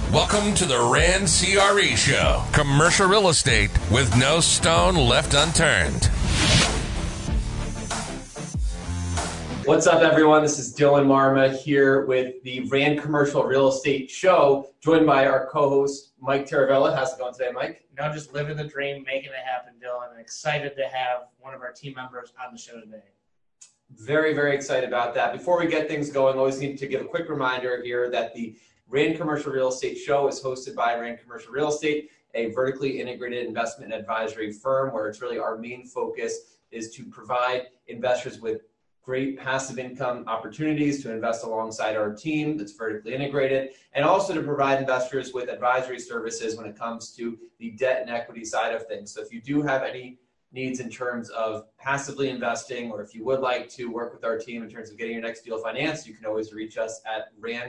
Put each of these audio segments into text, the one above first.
Welcome to the Rand CRE Show. Commercial real estate with no stone left unturned. What's up, everyone? This is Dylan Marma here with the Rand Commercial Real Estate Show, joined by our co-host, Mike Taravella. How's it going today, Mike? Just living the dream, making it happen, Dylan. I'm excited to have one of our team members on the show today. Very, very excited about that. Before we get things going, I always need to give a quick reminder here that the Rand Commercial Real Estate Show is hosted by Rand Commercial Real Estate, a vertically integrated investment and advisory firm where it's really our main focus is to provide investors with great passive income opportunities to invest alongside our team that's vertically integrated, and also to provide investors with advisory services when it comes to the debt and equity side of things. So if you do have any needs in terms of passively investing, or if you would like to work with our team in terms of getting your next deal financed, you can always reach us at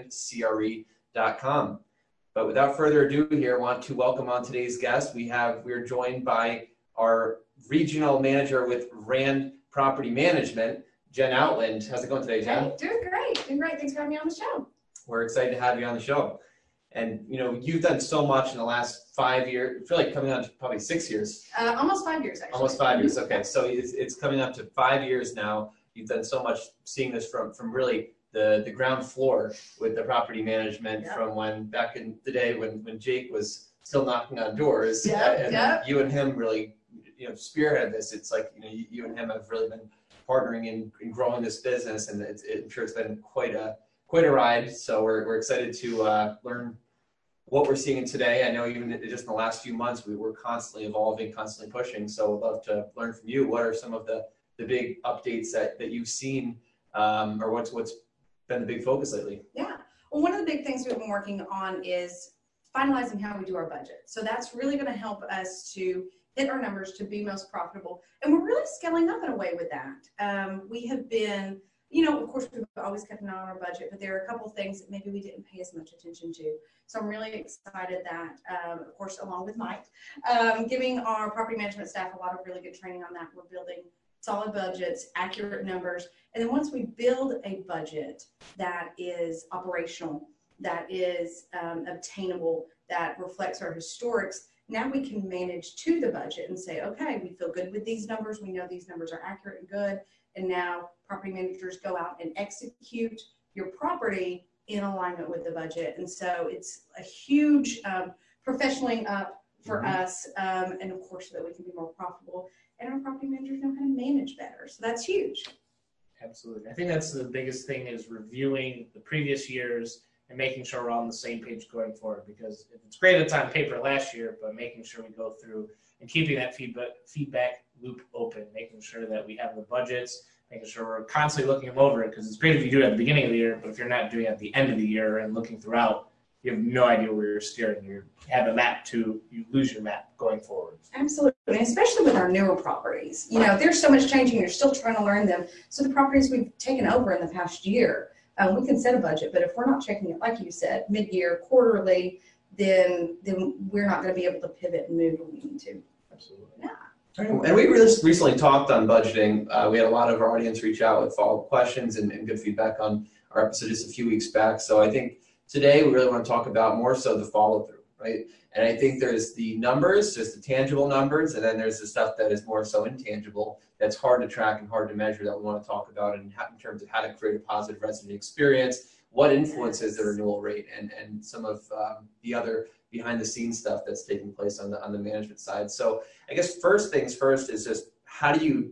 randcre.com. But without further ado here, I want to welcome on today's guest. We're joined by our regional manager with Rand Property Management, Jen Outland. How's it going today, Jen? Hey, doing great. Thanks for having me on the show. We're excited to have you on the show. And, you've done so much in the last 5 years. I feel like coming on to probably 6 years. Almost 5 years, actually. Almost 5 years. Okay. So it's coming up to 5 years now. You've done so much, seeing this from really the ground floor with the property management from when back in the day when Jake was still knocking on doors. And you and him really, spearheaded this. It's like, you and him have really been partnering in growing this business, and I'm sure it's been quite a ride. So we're excited to learn what we're seeing today. I know even just in the last few months, we were constantly evolving, constantly pushing. So I'd love to learn from you. What are some of the big updates that you've seen, or what's been the big focus lately? Yeah. Well, one of the big things we've been working on is finalizing how we do our budget. So that's really going to help us to hit our numbers to be most profitable. And we're really scaling up in a way with that. We have been, of course, we've always kept an eye on our budget, but there are a couple of things that maybe we didn't pay as much attention to. So I'm really excited that, of course, along with Mike, giving our property management staff a lot of really good training on that. We're building solid budgets, accurate numbers. And then once we build a budget that is operational, that is obtainable, that reflects our historics, now we can manage to the budget and say, okay, we feel good with these numbers. We know these numbers are accurate and good. And now property managers go out and execute your property in alignment with the budget. And so it's a huge professionaling up for us. And of course, so that we can be more profitable and our property managers know how to manage better. So that's huge. Absolutely. I think that's the biggest thing, is reviewing the previous years and making sure we're all on the same page going forward, because it's great it's on paper last year, but making sure we go through and keeping that feedback loop open, making sure that we have the budgets, making sure we're constantly looking them over, because it's great if you do it at the beginning of the year, but if you're not doing it at the end of the year and looking throughout, you have no idea where you're steering. You have a map you lose your map going forward. Absolutely, and especially with our newer properties. There's so much changing, you're still trying to learn them. So the properties we've taken over in the past year, we can set a budget, but if we're not checking it, like you said, mid-year, quarterly, then we're not going to be able to pivot and move when we need to. Absolutely. Yeah. And we recently talked on budgeting. We had a lot of our audience reach out with follow-up questions and good feedback on our episode just a few weeks back. So I think today we really want to talk about more so the follow-through, right? And I think there's the numbers, there's the tangible numbers, and then there's the stuff that is more so intangible, that's hard to track and hard to measure, that we want to talk about in terms of how to create a positive resident experience, what influences the renewal rate, and some of the other behind-the-scenes stuff that's taking place on the management side. So I guess first things first is just how do you,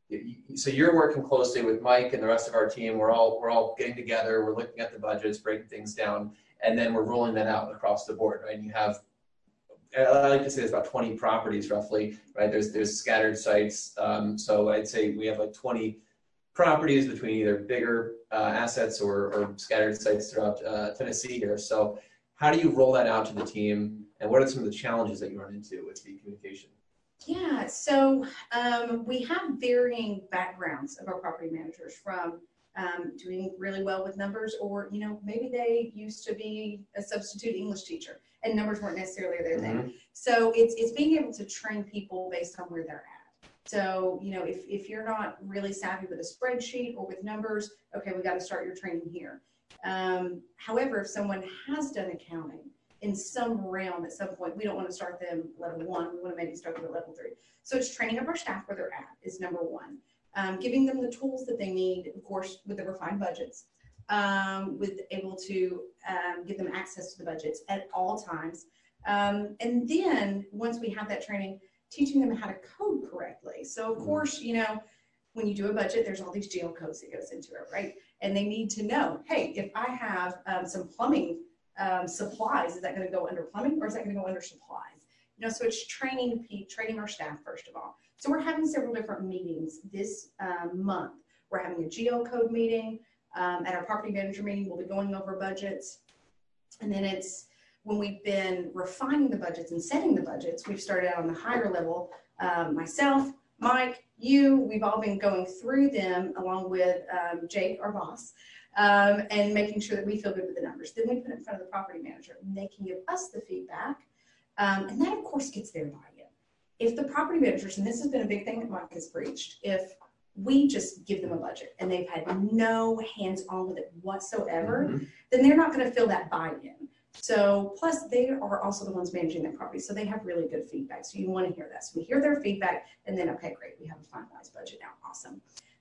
so you're working closely with Mike and the rest of our team. We're all getting together. We're looking at the budgets, breaking things down, and then we're rolling that out across the board, right? And you have, I like to say, there's about 20 properties roughly, right? There's scattered sites. So I'd say we have like 20 properties between either bigger assets or scattered sites throughout Tennessee here. So how do you roll that out to the team, and what are some of the challenges that you run into with the communication? Yeah, so we have varying backgrounds of our property managers, from doing really well with numbers, or maybe they used to be a substitute English teacher and numbers weren't necessarily their thing. So it's being able to train people based on where they're at. So if you're not really savvy with a spreadsheet or with numbers, okay, we got to start your training here. However, if someone has done accounting in some realm at some point. We don't want to start them level 1. We want to maybe start them at level 3. So it's training up our staff where they're at is number 1. Giving them the tools that they need, of course, with the refined budgets, with able to give them access to the budgets at all times. And then once we have that training, teaching them how to code correctly. So of course, you know, when you do a budget, there's all these GL codes that goes into it, right? And they need to know, hey, if I have some plumbing supplies, is that going to go under plumbing or is that going to go under supplies? You know, so it's training our staff first of all. So we're having several different meetings this month. We're having a GL code meeting. At our property manager meeting, we'll be going over budgets. And then it's when we've been refining the budgets and setting the budgets, we've started out on the higher level. Myself, Mike, you, we've all been going through them along with Jake, our boss, and making sure that we feel good with the numbers. Then we put it in front of the property manager and they can give us the feedback. And that of course gets their buy-in. If the property managers, and this has been a big thing that Mike has preached, if we just give them a budget and they've had no hands-on with it whatsoever, then they're not going to feel that buy-in. So plus they are also the ones managing that property. So they have really good feedback. So you want to hear that. So we hear their feedback and then, okay, great. We have a finalized budget now. Awesome.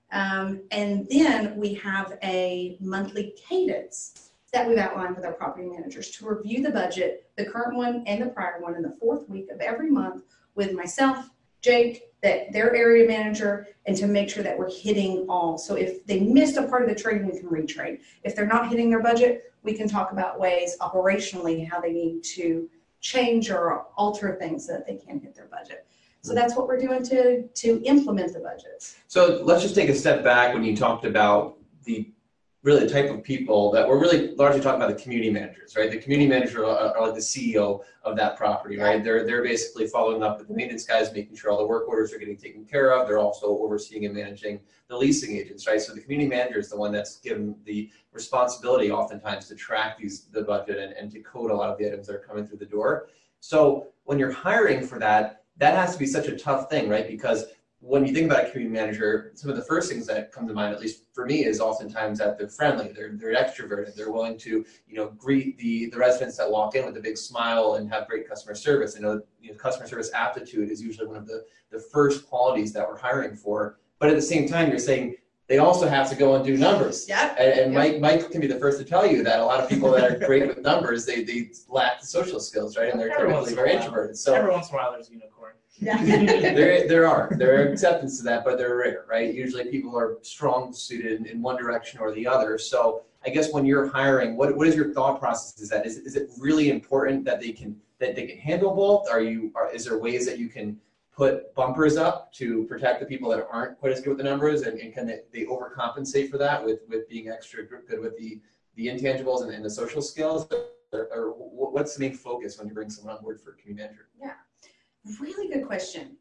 And then we have a monthly cadence that we've outlined with our property managers to review the budget, the current one and the prior one in the 4th week of every month with myself, Jake, their area manager, and to make sure that we're hitting all. So if they missed a part of the trade, we can retrade. If they're not hitting their budget, we can talk about ways operationally how they need to change or alter things so that they can hit their budget. So that's what we're doing to implement the budgets. So let's just take a step back when you talked about the type of people that we're really largely talking about, the community managers, right? The community managers are like the CEO of that property, right? They're basically following up with the maintenance guys, making sure all the work orders are getting taken care of. They're also overseeing and managing the leasing agents, right? So the community manager is the one that's given the responsibility oftentimes to track the budget and to code a lot of the items that are coming through the door. So when you're hiring for that has to be such a tough thing, right? Because when you think about a community manager, some of the first things that come to mind, at least for me, is oftentimes that they're friendly, they're extroverted, they're willing to, you know, greet the residents that walk in with a big smile and have great customer service. I know, customer service aptitude is usually one of the first qualities that we're hiring for. But at the same time, you're saying they also have to go and do numbers. Yeah. And Mike can be the first to tell you that a lot of people that are great with numbers, they lack the social skills, right? And they're typically very introverted. So every once in a while, there's a unicorn. Yeah. there are exceptions to that, but they're rare, right? Usually people are strong suited in one direction or the other. So I guess when you're hiring, what is your thought process? Is it really important that they can handle both? Is there ways that you can put bumpers up to protect the people that aren't quite as good with the numbers, and can they overcompensate for that with being extra good with the intangibles and the social skills? Or what's the main focus when you bring someone on board for a community manager? Yeah. Really good question.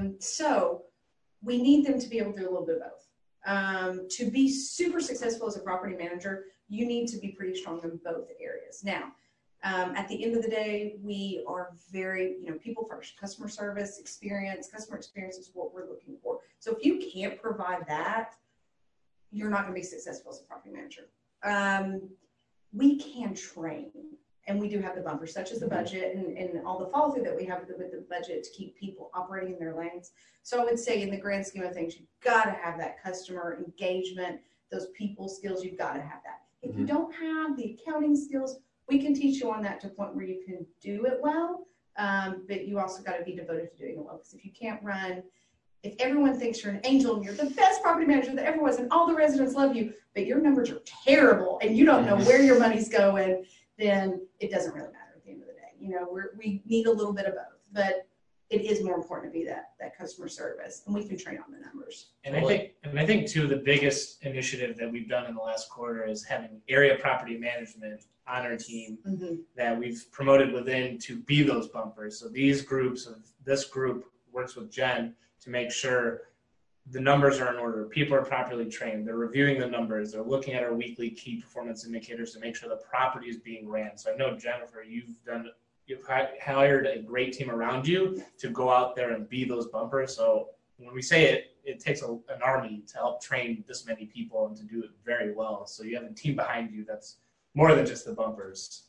So we need them to be able to do a little bit of both. To be super successful as a property manager, you need to be pretty strong in both areas. Now, at the end of the day, we are very, people first. Customer service experience. Customer experience is what we're looking for. So if you can't provide that, you're not going to be successful as a property manager. We can train. And we do have the bumpers, such as the budget and all the follow through that we have with the budget to keep people operating in their lanes. So I would say in the grand scheme of things, you've got to have that customer engagement, those people skills, you've got to have that. If you don't have the accounting skills, we can teach you on that to a point where you can do it well, but you also got to be devoted to doing it well. Because if you can't run, if everyone thinks you're an angel and you're the best property manager that ever was and all the residents love you, but your numbers are terrible and you don't know where your money's going, then it doesn't really matter at the end of the day. We need a little bit of both, but it is more important to be that customer service, and we can train on the numbers. And I think too, the biggest initiative that we've done in the last quarter is having area property management on our team that we've promoted within to be those bumpers. So this group works with Jen to make sure the numbers are in order, people are properly trained, they're reviewing the numbers, they're looking at our weekly key performance indicators to make sure the property is being ran. So I know, Jennifer, you've hired a great team around you to go out there and be those bumpers. So when we say it takes an army to help train this many people and to do it very well. So you have a team behind you that's more than just the bumpers. Yeah.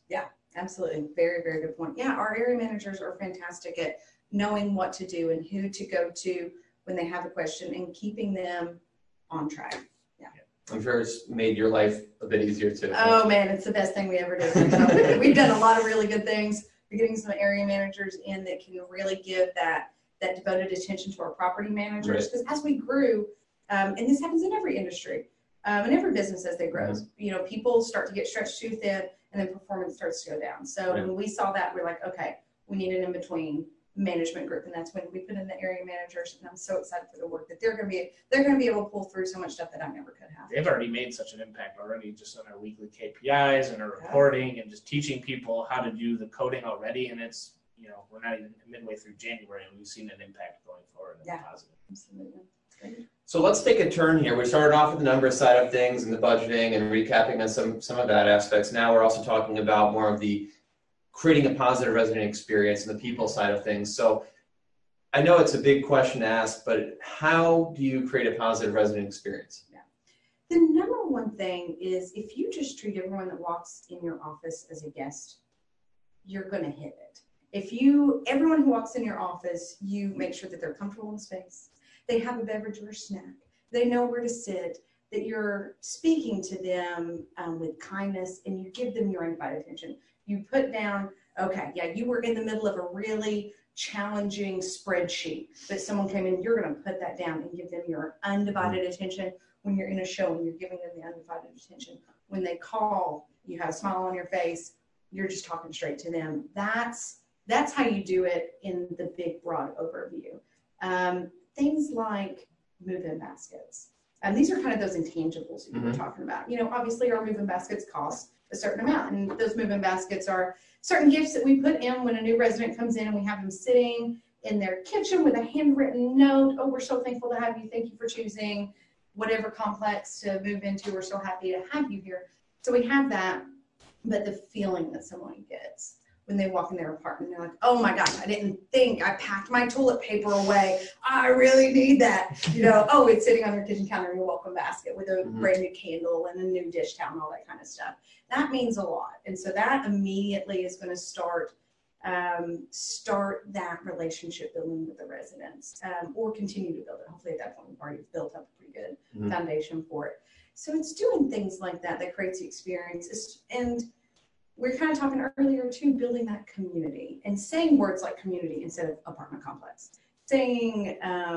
Absolutely. Very, very good point. Yeah, our area managers are fantastic at knowing what to do and who to go to when they have a question and keeping them on track. Yeah. I'm sure it's made your life a bit easier too. Oh man, it's the best thing we ever did. So we've done a lot of really good things. We're getting some area managers in that can really give that devoted attention to our property managers. Because as we grew, and this happens in every industry, in every business as they grow, you know, people start to get stretched too thin and then performance starts to go down. So when we saw that, we're like, okay, we need an in-between management group, and that's when we put in the area managers. And I'm so excited for the work that they're going to be able to pull through so much stuff that I never could have. They've already made such an impact already, just on our weekly KPIs and our reporting, and just teaching people how to do the coding already. And it's, you know, we're not even midway through January, and we've seen an impact going forward. Yeah, positive. Absolutely. So let's take a turn here. We started off with the numbers side of things and the budgeting and recapping on some of that aspects. Now we're also talking about more of the creating a positive resident experience and the people side of things. So I know it's a big question to ask, but how do you create a positive resident experience? Yeah. The number one thing is if you just treat everyone that walks in your office as a guest, you're going to hit it. If everyone who walks in your office, you make sure that they're comfortable in space, they have a beverage or a snack, they know where to sit, that you're speaking to them with kindness, and you give them your undivided attention. You put down, okay, yeah, you were in the middle of a really challenging spreadsheet, but someone came in, you're going to put that down and give them your undivided attention. When you're in a show and you're giving them the undivided attention. When they call, you have a smile on your face, you're just talking straight to them. That's how you do it in the big, broad overview. Things like move-in baskets. And these are kind of those intangibles that you were talking about. You know, obviously our move-in baskets cost a certain amount, and those move-in baskets are certain gifts that we put in when a new resident comes in, and we have them sitting in their kitchen with a handwritten note. Oh, we're so thankful to have you. Thank you for choosing whatever complex to move into. We're so happy to have you here. So we have that, but the feeling that someone gets when they walk in their apartment, they're like, oh my gosh, I didn't think, I packed my toilet paper away. I really need that. You know, oh, it's sitting on your kitchen counter in your welcome basket with a brand new candle and a new dish towel and all that kind of stuff. That means a lot. And so that immediately is going to start that relationship building with the residents, or continue to build it. Hopefully at that point we've already built up a pretty good foundation for it. So it's doing things like that creates the experience. And we're kind of talking earlier too, building that community and saying words like community instead of apartment complex, saying,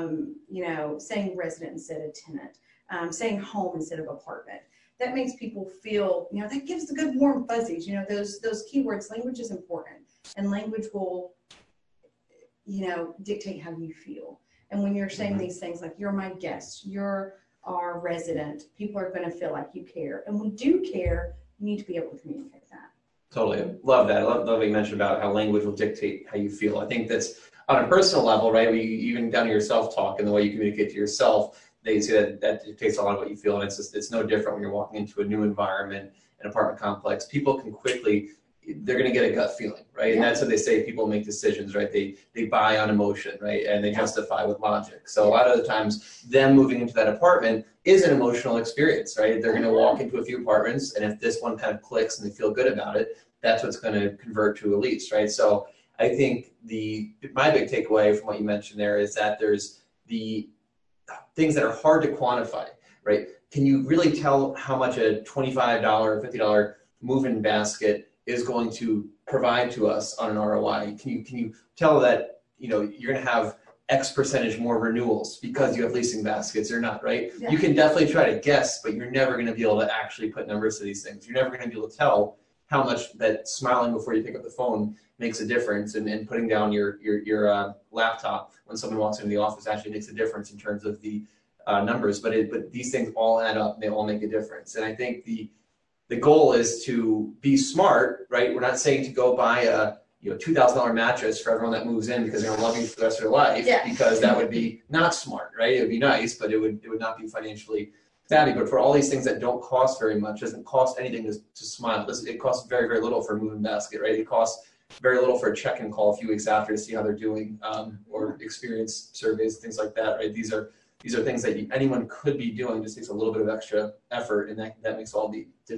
saying resident instead of tenant, saying home instead of apartment. That makes people feel, you know, that gives the good warm fuzzies, you know, those keywords. Language is important, and language will, you know, dictate how you feel. And when you're saying these things like, you're my guest, you're our resident, people are going to feel like you care. And we do care, you need to be able to communicate that. Totally. Love that. I love what you mentioned about how language will dictate how you feel. I think that's on a personal level, right? Even down to your self-talk and the way you communicate to yourself, they say that dictates a lot of what you feel. And it's no different when you're walking into a new environment, an apartment complex. People can quickly, they're going to get a gut feeling, right? And that's what they say, people make decisions, right? They buy on emotion, right? And they justify with logic. So a lot of the times, them moving into that apartment is an emotional experience, right? They're going to walk into a few apartments, and if this one kind of clicks and they feel good about it, that's what's going to convert to a lease, right? So I think my big takeaway from what you mentioned there is that there's the things that are hard to quantify, right? Can you really tell how much a $25, $50 move-in basket is going to provide to us on an ROI? Can you tell that, you know, you're going to have X percentage more renewals because you have leasing baskets or not, right? Yeah. You can definitely try to guess, but you're never going to be able to actually put numbers to these things. You're never going to be able to tell how much that smiling before you pick up the phone makes a difference, and putting down your laptop when someone walks into the office actually makes a difference in terms of the numbers. But these things all add up, and they all make a difference. And I think the goal is to be smart, right? We're not saying to go buy a $2,000 mattress for everyone that moves in because they're going to love you for the rest of their life, because that would be not smart, right? It would be nice, but it would not be financially savvy. But for all these things that don't cost very much, doesn't cost anything to smile. It costs very, very little for a moving basket, right? It costs very little for a check-in call a few weeks after to see how they're doing, or experience surveys, things like that, right? These are things that anyone could be doing. Just takes a little bit of extra effort, and that makes all the difference.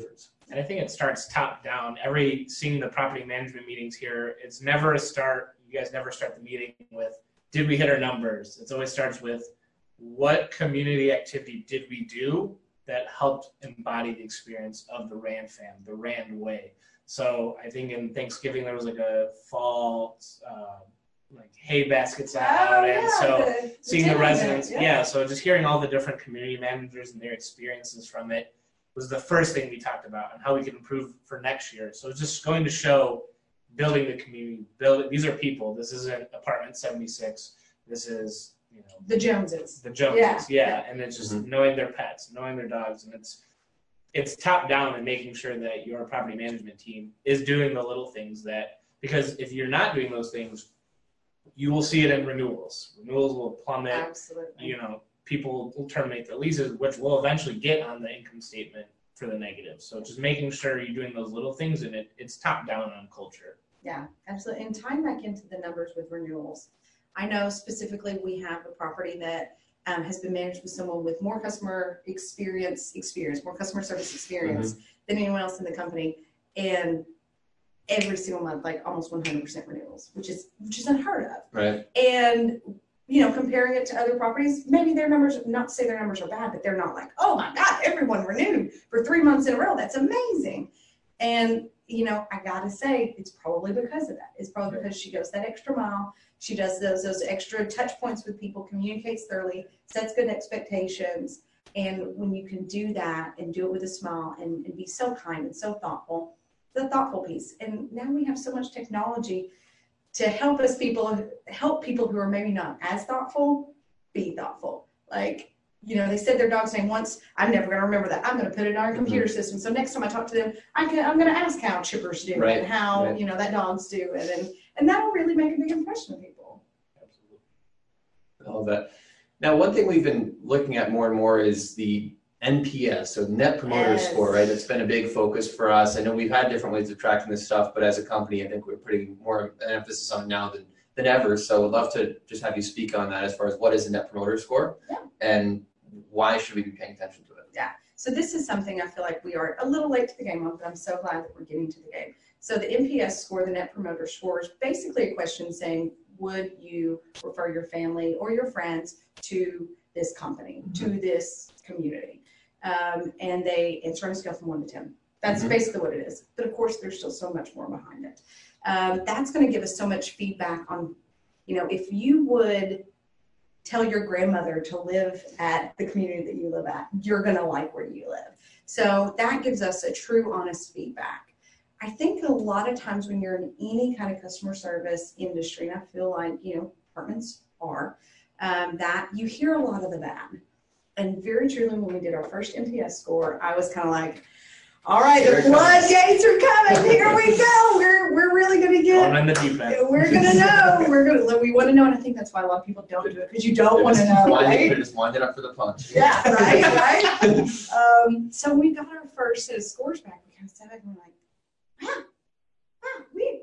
And I think it starts top down. Seeing the property management meetings here, it's never you guys never start the meeting with, did we hit our numbers? It always starts with, what community activity did we do that helped embody the experience of the Rand fam, the Rand way? So I think in Thanksgiving, there was like a fall, like hay baskets out. And so seeing the residents, so just hearing all the different community managers and their experiences from it was the first thing we talked about and how we can improve for next year. So it's just going to show building the community, these are people. This isn't apartment 76. This is, the Joneses. The Joneses, and it's just knowing their pets, knowing their dogs, and it's top down and making sure that your property management team is doing the little things because if you're not doing those things, you will see it in renewals. Renewals will plummet. Absolutely. People will terminate their leases, which will eventually get on the income statement for the negative. So just making sure you're doing those little things, and it's top down on culture. Yeah, absolutely. And tying back into the numbers with renewals, I know specifically we have a property that has been managed with someone with more customer experience, more customer service experience than anyone else in the company, and every single month, like almost 100% renewals, which is unheard of. Right. And comparing it to other properties, maybe their numbers, not to say their numbers are bad, but they're not like, oh my God, everyone renewed for 3 months in a row. That's amazing. And, I got to say, it's probably because of that. It's probably because she goes that extra mile. She does those extra touch points with people, communicates thoroughly, sets good expectations. And when you can do that and do it with a smile and be so kind and so thoughtful, the thoughtful piece. And now we have so much technology to help people who are maybe not as thoughtful be thoughtful. Like, they said their dog's name once. I'm never going to remember that. I'm going to put it in our computer system. So next time I talk to them, I'm going to ask how chippers do and how, that dogs do it. And that'll really make a big impression on people. Absolutely. I love that. Now, one thing we've been looking at more and more is the NPS, so Net Promoter Score, right? It's been a big focus for us. I know we've had different ways of tracking this stuff, but as a company, I think we're putting more emphasis on it now than ever. So I'd love to just have you speak on that as far as what is a Net Promoter Score and why should we be paying attention to it? Yeah. So this is something I feel like we are a little late to the game on, but I'm so glad that we're getting to the game. So the NPS score, the Net Promoter Score, is basically a question saying, would you refer your family or your friends to this company, to this community? And they answer on a scale from 1 to 10. That's basically what it is. But of course, there's still so much more behind it. That's going to give us so much feedback on, if you would tell your grandmother to live at the community that you live at, you're going to like where you live. So that gives us a true, honest feedback. I think a lot of times when you're in any kind of customer service industry, and I feel like, apartments are, that you hear a lot of the bad. And very truly, when we did our first NPS score, I was kind of like, all right, the floodgates are coming. Here we go. We're really going to get. On the deep end. We're going to know. We want to know, and I think that's why a lot of people don't do it, because you don't want to know. Right? They're just winding up for the punch. Yeah, right. So we got our first set of scores back. We kind of sat back and we're like, wow, we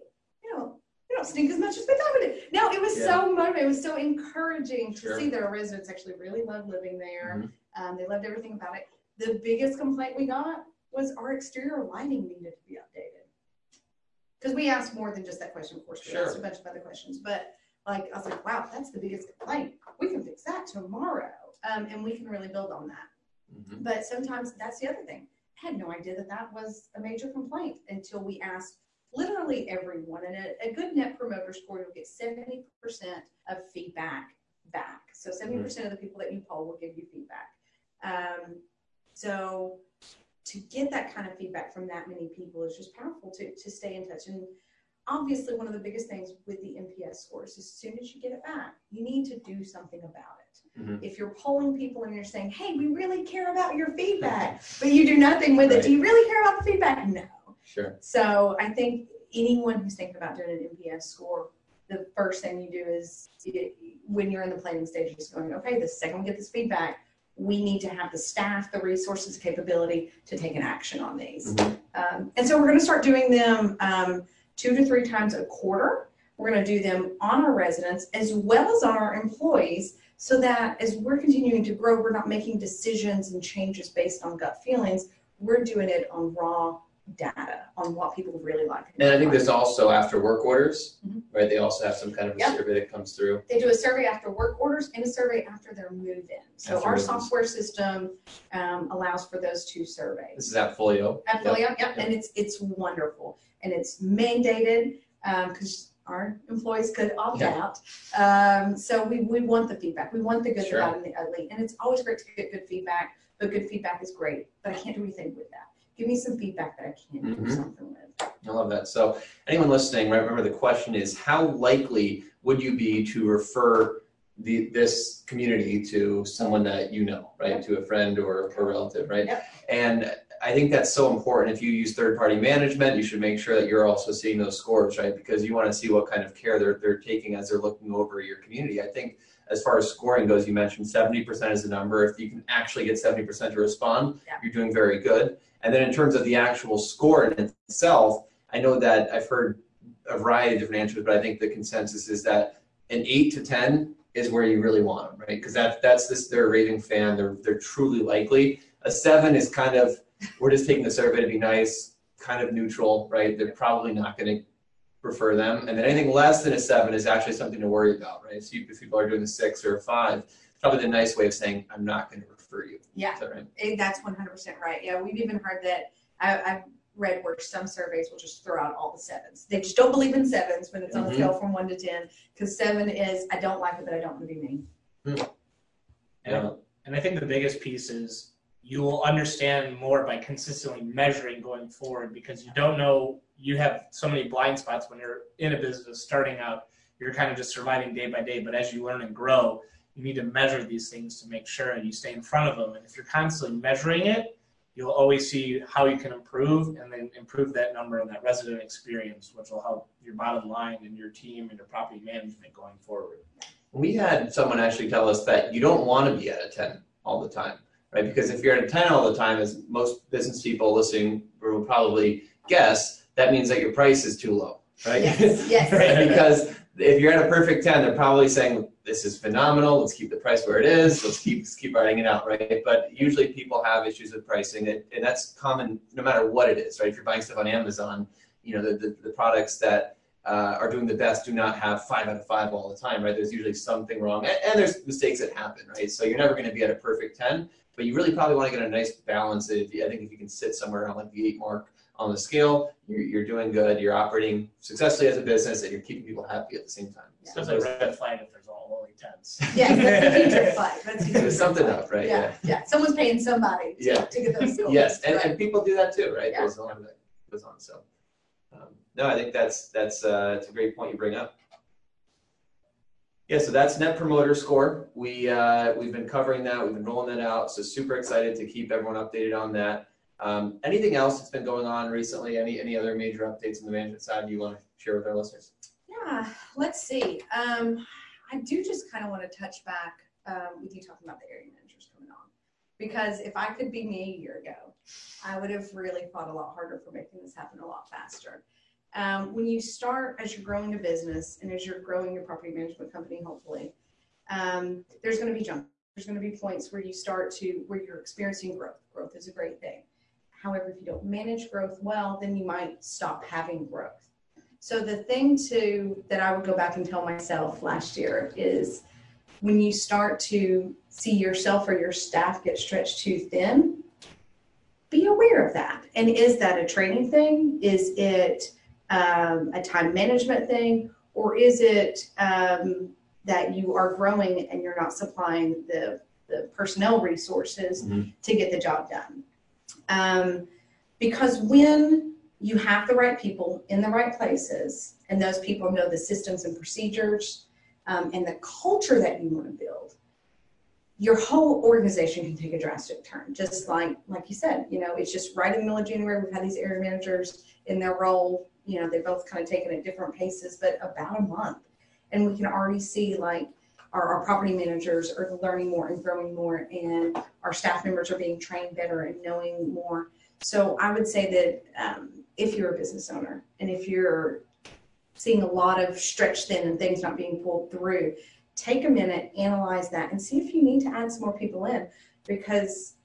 don't stink as much as we thought we did. No, it was so motivating. It was so encouraging to see that our residents actually really loved living there. They loved everything about it. The biggest complaint we got was our exterior lighting needed to be updated. Because we asked more than just that question, of course. We asked a bunch of other questions. But I was like, wow, that's the biggest complaint. We can fix that tomorrow. And we can really build on that. But sometimes that's the other thing. I had no idea that was a major complaint until we asked literally everyone. And a good Net Promoter Score, you'll get 70% of feedback back. So 70% of the people that you poll will give you feedback. So to get that kind of feedback from that many people is just powerful to stay in touch. And obviously one of the biggest things with the NPS scores, as soon as you get it back, you need to do something about it. If you're polling people and you're saying, hey, we really care about your feedback, but you do nothing with it, do you really care about the feedback? No. Sure. So I think anyone who's thinking about doing an NPS score, the first thing you do is, when you're in the planning stage, just going, okay, the second we get this feedback, we need to have the staff, the resources, capability to take an action on these. And so we're going to start doing them 2 to 3 times a quarter. We're going to do them on our residents as well as on our employees, so that as we're continuing to grow, we're not making decisions and changes based on gut feelings. We're doing it on raw data on what people really like. And I think there's also after work orders, Mhm. right? They also have some kind of a Yep. survey that comes through. They do a survey after work orders and a survey after their move-in. So After our move-ins. software system allows for those two surveys. This is Appfolio. Affiliate, yep, and it's wonderful, and it's mandated because our employees could opt Yeah. out. So we want the feedback. We want the good, Sure. the bad, and the ugly, and it's always great to get good feedback. But good feedback is great, but I can't do anything with that. Give me some feedback that I can do Mhm. something with. I love that. So anyone listening, right, remember the question is, how likely would you be to refer this community to someone that you know, right? Yep. To a friend or a relative, right? Yep. And I think that's so important. If you use third-party management, you should make sure that you're also seeing those scores, right? Because you want to see what kind of care they're taking as they're looking over your community. I think as far as scoring goes, you mentioned 70% is the number. If you can actually get 70% to respond, Yeah. you're doing very good. And then in terms of the actual score in itself, I know that I've heard a variety of different answers, but I think the consensus is that an 8 to 10 is where you really want them, right? Because they're a raving fan. They're truly likely. A 7 is kind of, we're just taking the survey to be nice, kind of neutral, right? They're probably not going to prefer them. And then anything less than a 7 is actually something to worry about, right? So if people are doing a 6 or a 5, it's probably the nice way of saying, I'm not going to refer you. Yeah, Is that right? that's 100% right. Yeah, we've even heard that. I've read where some surveys will just throw out all the 7s. They just don't believe in 7s when it's on a Mhm. scale from 1 to 10, because 7 is I don't like it, but I don't want to be mean. Yeah. And I think the biggest piece is you will understand more by consistently measuring going forward, because you don't know, you have so many blind spots when you're in a business starting out. You're kind of just surviving day by day, but as you learn and grow, you need to measure these things to make sure you stay in front of them. And if you're constantly measuring it, you'll always see how you can improve, and then improve that number and that resident experience, which will help your bottom line and your team and your property management going forward. We had someone actually tell us that you don't want to be at a 10 all the time, right? Because if you're at a 10 all the time, as most business people listening will probably guess, that means that your price is too low, right? Yes, yes. Right? Because if you're at a perfect 10, they're probably saying, this is phenomenal, let's keep the price where it is, let's keep writing it out, right? But usually people have issues with pricing, and that's common no matter what it is, right? If you're buying stuff on Amazon, you know, the products that are doing the best do not have 5 out of 5 all the time, right? There's usually something wrong, and there's mistakes that happen, right? So you're never going to be at a perfect 10, but you really probably want to get a nice balance. I think if you can sit somewhere around like the 8 mark on the scale, you're doing good, you're operating successfully as a business, and you're keeping people happy at the same time. So it's a red flag if there's only 10s. Yeah, that's the teacher fight. That's the There's teacher something fight. up, right? Yeah. Someone's paying somebody to, Yeah. to get those scores. Yes, and, right. and people do that too, right? Yeah. There's a lot of that goes on. So, no, I think that's a great point you bring up. Yeah, so that's Net Promoter Score. We've been covering that. We've been rolling that out. So super excited to keep everyone updated on that. Anything else that's been going on recently? Any other major updates on the management side you want to share with our listeners? Yeah, let's see. I do just kind of want to touch back with you talking about the area managers coming on. Because if I could be me a year ago, I would have really fought a lot harder for making this happen a lot faster. When you start, as you're growing a business and as you're growing your property management company, hopefully, there's going to be jumps. There's going to be points where where you're experiencing growth. Growth is a great thing. However, if you don't manage growth well, then you might stop having growth. So the thing that I would go back and tell myself last year is when you start to see yourself or your staff get stretched too thin, be aware of that. And is that a training thing? Is it a time management thing? Or is it that you are growing and you're not supplying the personnel resources to get the job done? Because when you have the right people in the right places, and those people know the systems and procedures and the culture that you want to build, your whole organization can take a drastic turn. Just like you said, it's just right in the middle of January, we've had these area managers in their role, they're both kind of taking at different paces, but about a month. And we can already see like our property managers are learning more and growing more, and our staff members are being trained better and knowing more. So I would say that if you're a business owner and if you're seeing a lot of stretch thin and things not being pulled through, take a minute, analyze that, and see if you need to add some more people in. Because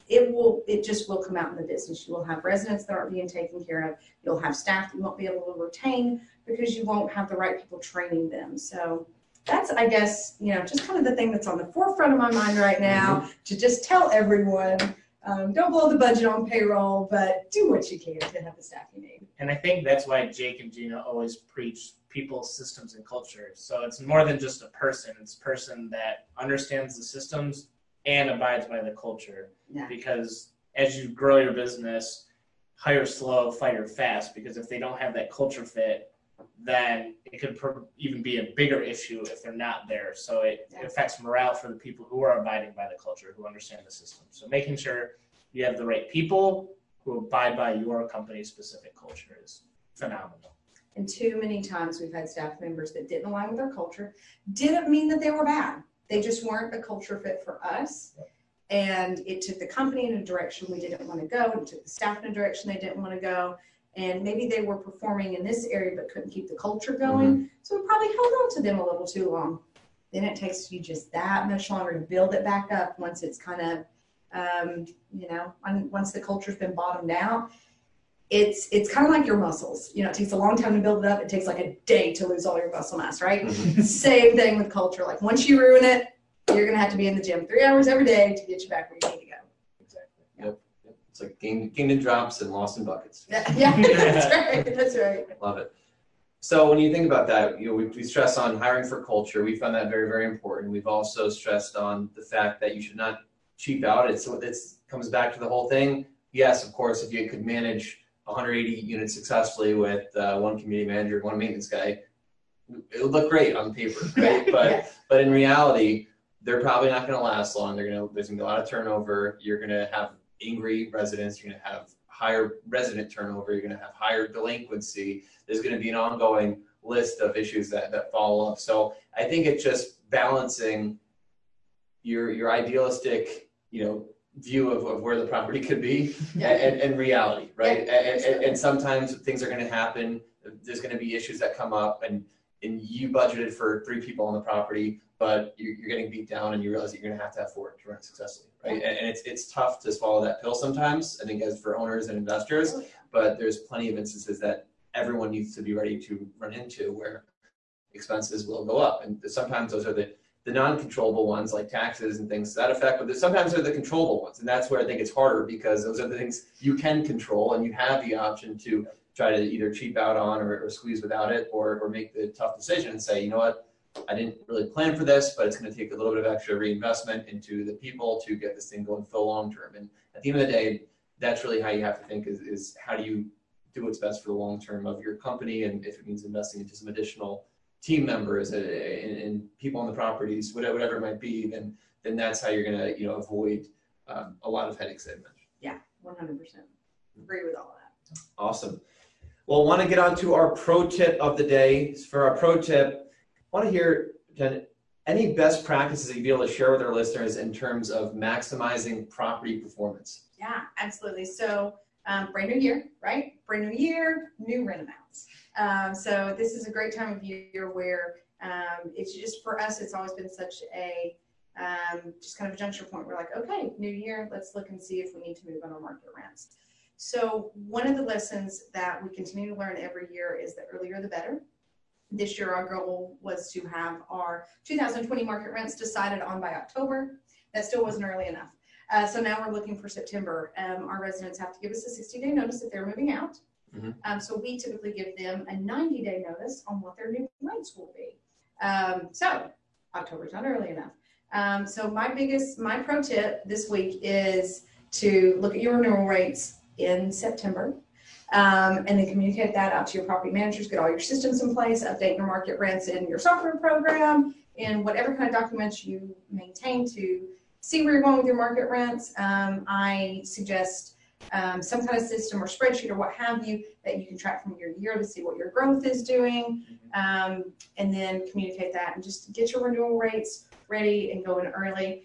it just will come out in the business. You will have residents that aren't being taken care of. You'll have staff that you won't be able to retain because you won't have the right people training them. So that's, I guess, just kind of the thing that's on the forefront of my mind right now, to just tell everyone, don't blow the budget on payroll, but do what you can to have the staff you need. And I think that's why Jake and Gina always preach people, systems, and culture. So it's more than just a person. It's a person that understands the systems and abides by the culture. Yeah. Because as you grow your business, hire slow, fire fast. Because if they don't have that culture fit, then it could even be a bigger issue if they're not there. So it affects morale for the people who are abiding by the culture, who understand the system. So making sure you have the right people who abide by your company's specific culture is phenomenal. And too many times we've had staff members that didn't align with our culture. Didn't mean that they were bad. They just weren't a culture fit for us. And it took the company in a direction we didn't want to go. It took the staff in a direction they didn't want to go. And maybe they were performing in this area but couldn't keep the culture going. So we probably held on to them a little too long. Then it takes you just that much longer to build it back up once it's kind of, once the culture's been bottomed out. It's kind of like your muscles. It takes a long time to build it up. It takes like a day to lose all your muscle mass, right? Same thing with culture. Like once you ruin it, you're going to have to be in the gym 3 hours every day to get you back where you need to go. Exactly. Yep. It's like gained in drops and lost in buckets. Yeah, that's right. That's right. Love it. So when you think about that, we stress on hiring for culture. We found that very, very important. We've also stressed on the fact that you should not cheap out. It comes back to the whole thing. Yes, of course, if you could manage 180 units successfly with one community manager, one maintenance guy, it would look great on paper, right? But in reality, they're probably not going to last long. There's going to be a lot of turnover. You're going to have angry residents. You're going to have higher resident turnover. You're going to have higher delinquency. There's going to be an ongoing list of issues that follow up. So I think it's just balancing your idealistic, view of where the property could be and reality, right? And sometimes things are going to happen. There's going to be issues that come up, and you budgeted for 3 people on the property, but you're getting beat down, and you realize that you're going to have 4 to run successfully, right? And it's tough to swallow that pill sometimes, I think, as for owners and investors, but there's plenty of instances that everyone needs to be ready to run into where expenses will go up. And sometimes those are the non-controllable ones, like taxes and things to that effect, but sometimes they're the controllable ones. And that's where I think it's harder, because those are the things you can control, and you have the option to try to either cheap out on or squeeze without it, or make the tough decision and say, you know what, I didn't really plan for this, but it's going to take a little bit of extra reinvestment into the people to get this thing going for the long term. And at the end of the day, that's really how you have to think is how do you do what's best for the long term of your company, and if it means investing into some additional team members and people on the properties, whatever it might be, then that's how you're going to avoid a lot of headaches that I mentioned. Yeah, 100%. Agree with all of that. Awesome. Well, I want to get on to our pro tip of the day. For our pro tip, I want to hear, Jen, any best practices that you'd be able to share with our listeners in terms of maximizing property performance. Yeah, absolutely. So brand new year, right? Brand new year, new rent amounts. So this is a great time of year where it's just, for us, it's always been such a just kind of a juncture point. We're like, okay, new year, let's look and see if we need to move on our market rents. So one of the lessons that we continue to learn every year is the earlier the better. This year, our goal was to have our 2020 market rents decided on by October. That still wasn't early enough. So now we're looking for September. Our residents have to give us a 60-day notice that they're moving out. So we typically give them a 90-day notice on what their new rents will be. So October's not early enough. So my pro tip this week is to look at your renewal rates in September, and then communicate that out to your property managers, get all your systems in place, update your market rents in your software program, and whatever kind of documents you maintain to see where you're going with your market rents. I suggest some kind of system or spreadsheet or what have you that you can track from year to year to see what your growth is doing, and then communicate that and just get your renewal rates ready and go in early,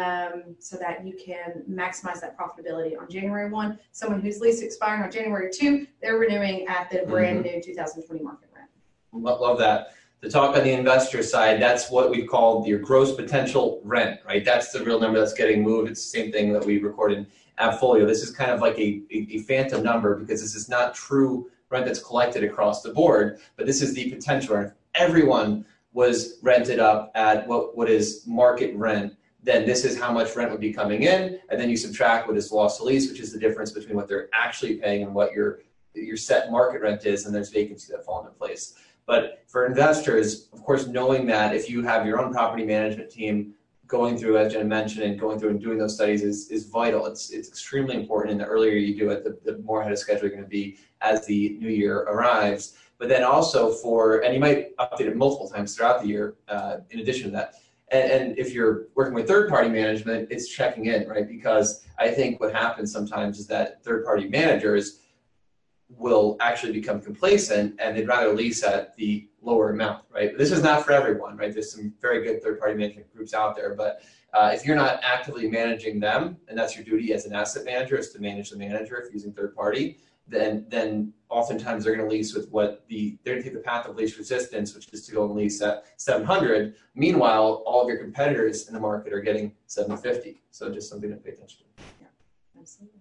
so that you can maximize that profitability on January 1. Someone whose lease expiring on January 2, they're renewing at the brand new 2020 market rent. Love that. To talk on the investor side, that's what we call your gross potential rent, right? That's the real number that's getting moved. It's the same thing that we record in AppFolio. This is kind of like a phantom number because this is not true rent that's collected across the board, but this is the potential rent. If everyone was rented up at what is market rent, then this is how much rent would be coming in, and then you subtract what is lost to lease, which is the difference between what they're actually paying and what your set market rent is, and there's vacancy that fall into place. But for investors, of course, knowing that if you have your own property management team going through, as Jen mentioned, and going through and doing those studies is vital. It's extremely important, and the earlier you do it, the more ahead of schedule you're going to be as the new year arrives. But then also and you might update it multiple times throughout the year in addition to that. And if you're working with third-party management, it's checking in, right? Because I think what happens sometimes is that third-party managers will actually become complacent and they'd rather lease at the lower amount, right? But this is not for everyone, right? There's some very good third-party management groups out there, but if you're not actively managing them, and that's your duty as an asset manager, is to manage the manager if using third-party, then oftentimes they're going to lease with they're going to take the path of least resistance, which is to go and lease at 700. Meanwhile, all of your competitors in the market are getting 750. So just something to pay attention to. Yeah, absolutely.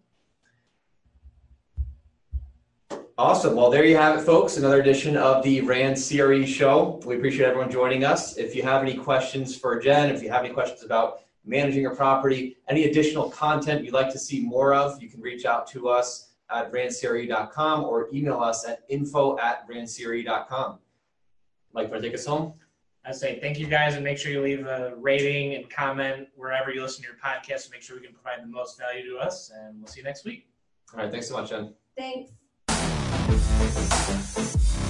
Awesome. Well, there you have it, folks. Another edition of the Rand CRE Show. We appreciate everyone joining us. If you have any questions for Jen, if you have any questions about managing your property, any additional content you'd like to see more of, you can reach out to us at randcre.com or email us at info@randcre.com. Mike, want to take us home? I say thank you guys, and make sure you leave a rating and comment wherever you listen to your podcast to make sure we can provide the most value to us, and we'll see you next week. All right. Thanks so much, Jen. Thanks.